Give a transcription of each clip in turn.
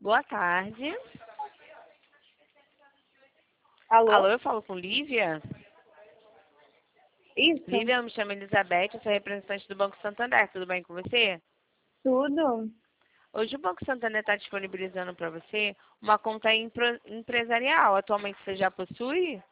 Boa tarde. Alô? Alô, eu falo com Lívia? Isso? Lívia, eu me chamo Elizabeth, eu sou representante do Banco Santander. Tudo bem com você? Tudo? Hoje o Banco Santander está disponibilizando para você uma conta empresarial. Atualmente você já possui?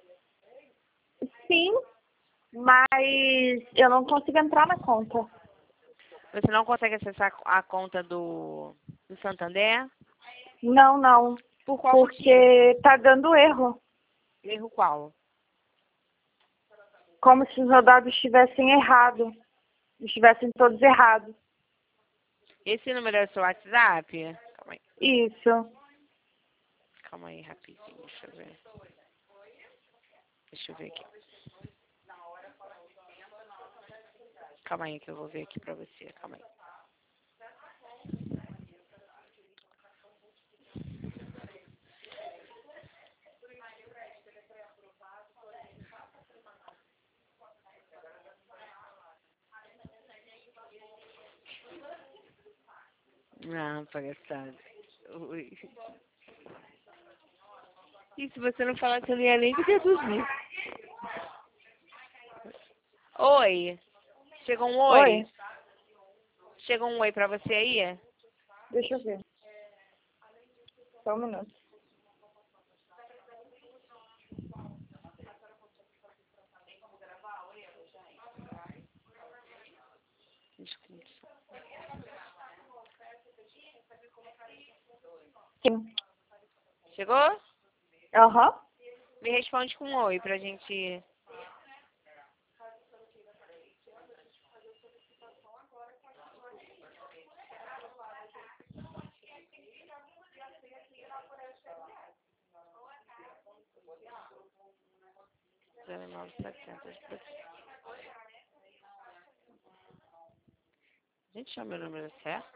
Sim, mas eu não consigo entrar na conta. Você não consegue acessar a conta do Santander? Não, Por qual motivo? porque tá dando erro. Erro qual? Como se os meus dados estivessem errados. Estivessem todos errados. Esse número é o seu WhatsApp? Calma aí. Isso. Calma aí, rapidinho, deixa eu ver. Deixa eu ver aqui. Calma aí que eu vou ver aqui pra você, calma aí. Ah, palhaçada. Ui. E se você não falasse, eu não ia nem deduzir. Oi. Chegou um oi? Oi? Chegou um oi pra você aí? Deixa eu ver. Só um minuto. Sim. Chegou? Aham. Me responde com um oi pra gente. Gente, chama meu número certo?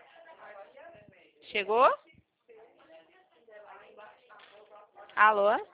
Chegou? Alô?